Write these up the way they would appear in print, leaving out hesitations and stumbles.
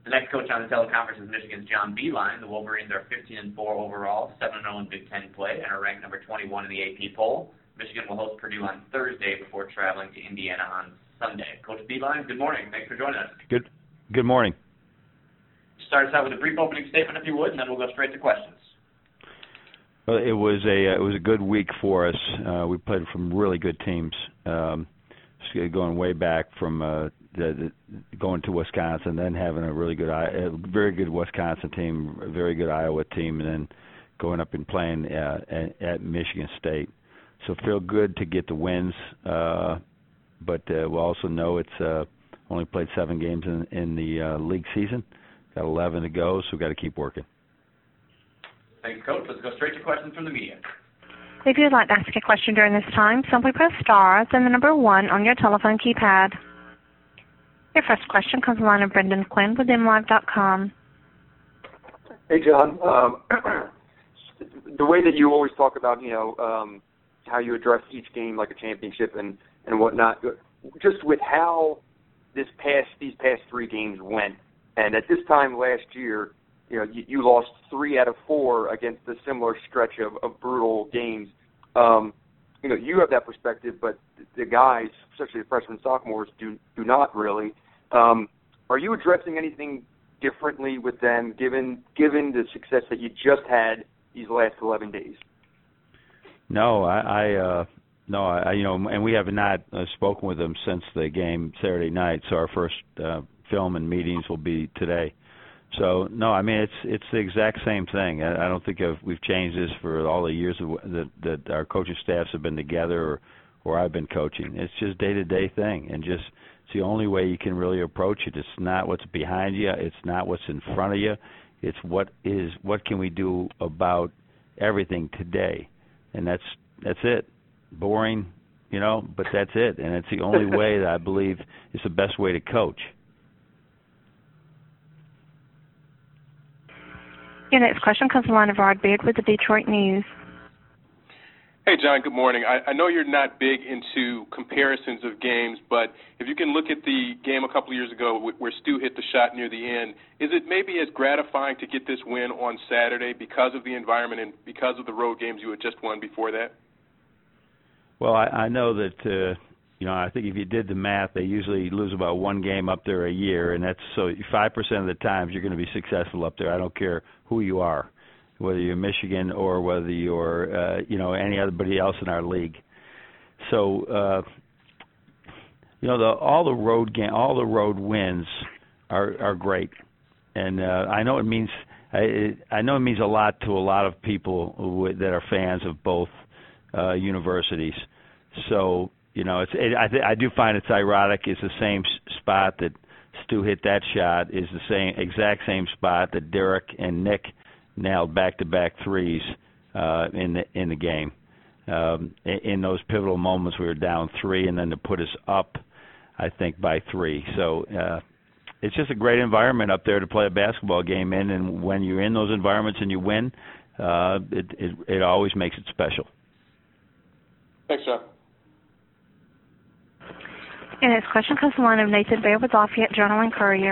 The next coach on the teleconference is Michigan's John Beilein. The Wolverines are 15-4 overall, 7-0 in Big Ten play, and are ranked number 21 in the AP poll. Michigan will host Purdue on Thursday before traveling to Indiana on Sunday. Coach Beilein, good morning. Thanks for joining us. Good morning. Start us out with a brief opening statement, if you would, and then we'll go straight to questions. Well, it was a good week for us. We played from really good teams, going way back from going to Wisconsin, then having a very good Wisconsin team, a very good Iowa team, and then going up and playing at Michigan State. So feel good to get the wins, but we'll also know it's only played 7 games in the league season. Got 11 to go, so we've got to keep working. Thanks, Coach. Let's go straight to questions from the media. If you'd like to ask a question during this time, simply press star, then the number 1 on your telephone keypad. Your first question comes from the line of Brendan Quinn with MLive.com. Hey, John. The way that you always talk about, how you address each game like a championship and whatnot, just with how these past 3 games went, and at this time last year, you lost 3 out of 4 against a similar stretch of brutal games. You have that perspective, but the guys, especially the freshmen and sophomores, do not really. Are you addressing anything differently with them, given the success that you just had these last 11 days? No, and we have not spoken with them since the game Saturday night. So our first film and meetings will be today. So no, I mean it's the exact same thing. I don't think we've changed this for all the years that our coaching staffs have been together or I've been coaching. It's just day-to-day thing, and just it's the only way you can really approach it. It's not what's behind you. It's not what's in front of you. It's what can we do about everything today, and that's it. Boring, but that's it, and it's the only way that I believe is the best way to coach. Your next question comes from the line of Rod Beard with the Detroit News. Hey, John, good morning. I know you're not big into comparisons of games, but if you can look at the game a couple of years ago where Stu hit the shot near the end, is it maybe as gratifying to get this win on Saturday because of the environment and because of the road games you had just won before that? Well, I know that, I think if you did the math, they usually lose about 1 game up there a year, and that's so 5% of the times you're going to be successful up there. I don't care who you are, whether you're Michigan or whether you're, anybody else in our league. So, all the road wins are great, and I know it means a lot to a lot of people that are fans of both universities. So, I do find it's ironic. It's the same spot that Stu hit that shot is the exact same spot that Derek and Nick nailed back-to-back threes in the game. In those pivotal moments, we were down 3, and then to put us up, I think, by 3. So it's just a great environment up there to play a basketball game in, and when you're in those environments and you win, it always makes it special. Thanks, John. Your next question comes from the line of Nathan Baer with Lafayette Journal and Courier.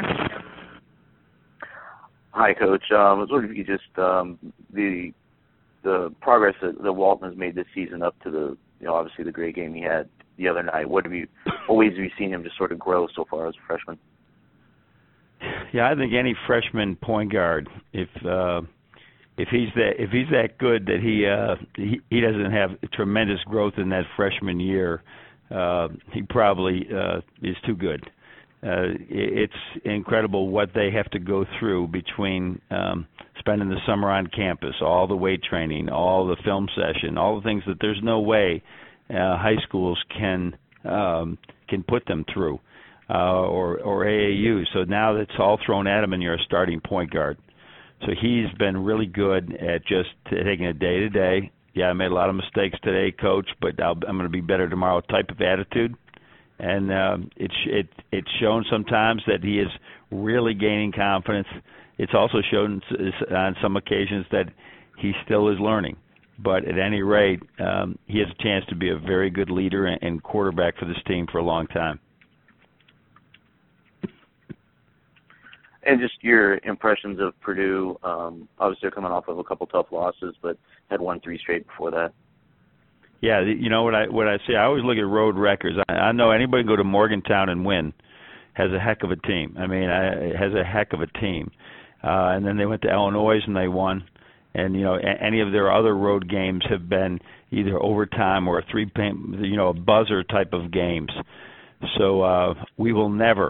Hi, Coach. I was wondering if you could just the progress that Walton has made this season up to the obviously the great game he had the other night. What ways have you seen him just sort of grow so far as a freshman? Yeah, I think any freshman point guard, if he's that good that he doesn't have tremendous growth in that freshman year, he probably is too good. It's incredible what they have to go through between spending the summer on campus, all the weight training, all the film session, all the things that there's no way high schools can put them through, or AAU. So now that's all thrown at him, and you're a starting point guard. So he's been really good at just taking it day to day. Yeah, I made a lot of mistakes today, Coach, but I'm going to be better tomorrow type of attitude. And it's shown sometimes that he is really gaining confidence. It's also shown on some occasions that he still is learning. But at any rate, he has a chance to be a very good leader and quarterback for this team for a long time. And just your impressions of Purdue. Obviously, they're coming off of a couple tough losses, but had won 3 straight before that. Yeah, you know what I say. I always look at road records. I know anybody can go to Morgantown and win. Has a heck of a team. I mean, has a heck of a team. And then they went to Illinois and they won. And any of their other road games have been either overtime or a buzzer type of games. So we will never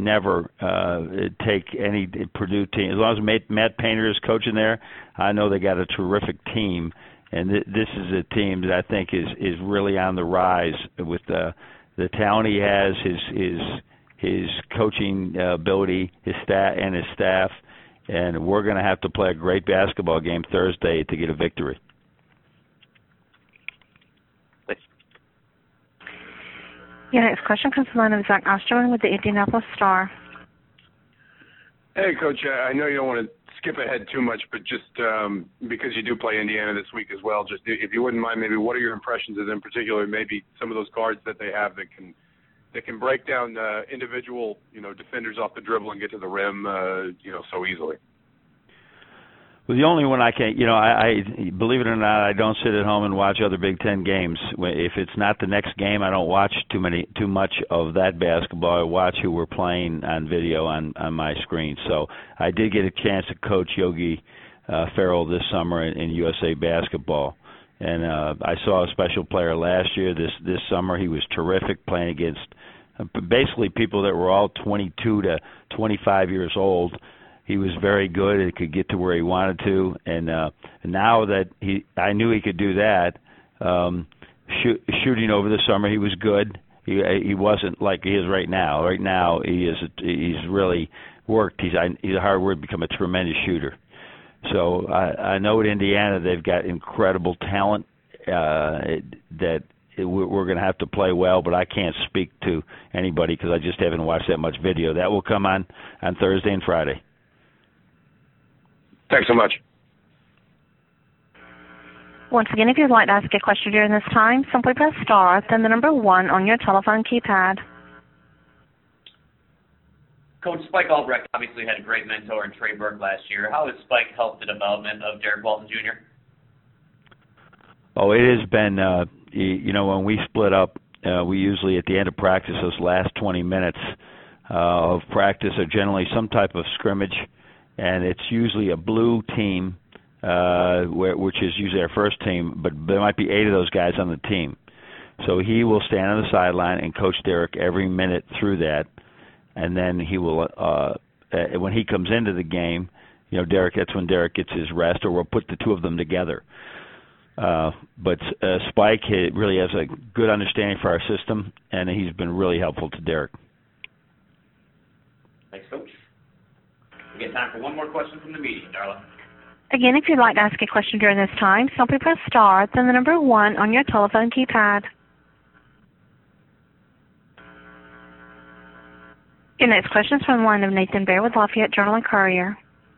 take any Purdue team. As long as Matt Painter is coaching there, I know they got a terrific team. And this is a team that I think is really on the rise with the talent he has, his coaching ability, his staff, and we're going to have to play a great basketball game Thursday to get a victory. Thanks. Your next question comes from the line of Zach Osterman with the Indianapolis Star. Hey, Coach. I know you don't want to skip ahead too much, but just because you do play Indiana this week as well, just if you wouldn't mind, maybe what are your impressions of them, in particular, maybe some of those guards that they have that can break down individual defenders off the dribble and get to the rim so easily. Well, the only one I can't, I believe it or not, I don't sit at home and watch other Big Ten games. If it's not the next game, I don't watch too much of that basketball. I watch who we're playing on video on my screen. So I did get a chance to coach Yogi Ferrell this summer in USA Basketball. And I saw a special player last year. This summer he was terrific, playing against basically people that were all 22 to 25 years old. He was very good and could get to where he wanted to. And now that I knew he could do that, shooting over the summer he was good. He wasn't like he is right now. Right now he's really worked. He's a hard word, become a tremendous shooter. So I know at Indiana they've got incredible talent that we're going to have to play well, but I can't speak to anybody because I just haven't watched that much video. That will come on Thursday and Friday. Thanks so much. Once again, if you'd like to ask a question during this time, simply press star, then the number 1 on your telephone keypad. Coach, Spike Albrecht obviously had a great mentor in Trey Burke last year. How has Spike helped the development of Derek Walton Jr.? Oh, it has been, when we split up, we usually at the end of practice, those last 20 minutes of practice are generally some type of scrimmage, and it's usually a blue team, which is usually our first team, but there might be 8 of those guys on the team. So he will stand on the sideline and coach Derek every minute through that, and then he will, when he comes into the game, that's when Derek gets his rest, or we'll put the 2 of them together. But Spike really has a good understanding for our system, and he's been really helpful to Derek. Thanks, Coach. We get time for one more question from the meeting, Darla. Again, if you'd like to ask a question during this time, simply press star, then the number 1 on your telephone keypad. Your next question is from the line of Nathan Baer with Lafayette Journal and Courier.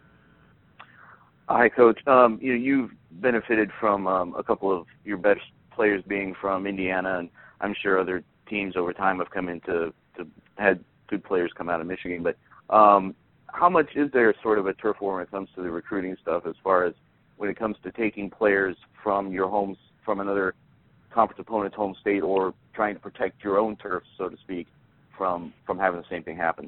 Hi, Coach. You've benefited from a couple of your best players being from Indiana, and I'm sure other teams over time have come in to had good players come out of Michigan. But how much is there sort of a turf war when it comes to the recruiting stuff, as far as when it comes to taking players from your homes, from another conference opponent's home state, or trying to protect your own turf, so to speak, from having the same thing happen?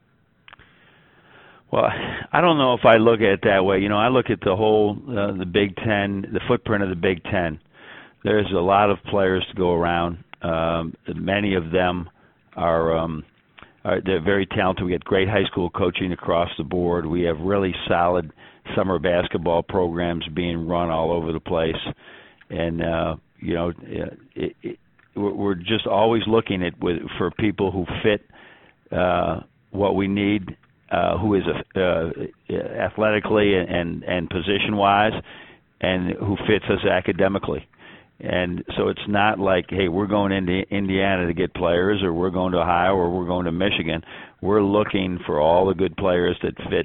Well, I don't know if I look at it that way. I look at the whole, the Big Ten, the footprint of the Big Ten. There's a lot of players to go around. Many of them they're very talented. We get great high school coaching across the board. We have really solid summer basketball programs being run all over the place. And, we're just always looking for people who fit what we need, who is athletically and position-wise, and who fits us academically. And so it's not like, hey, we're going into Indiana to get players, or we're going to Ohio, or we're going to Michigan. We're looking for all the good players that fit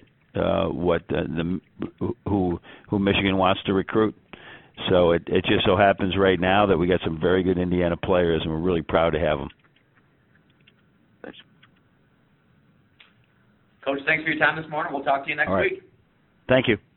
who Michigan wants to recruit. So it just so happens right now that we got some very good Indiana players, and we're really proud to have them. Thanks. Coach, thanks for your time this morning. We'll talk to you next All right. week. Thank you.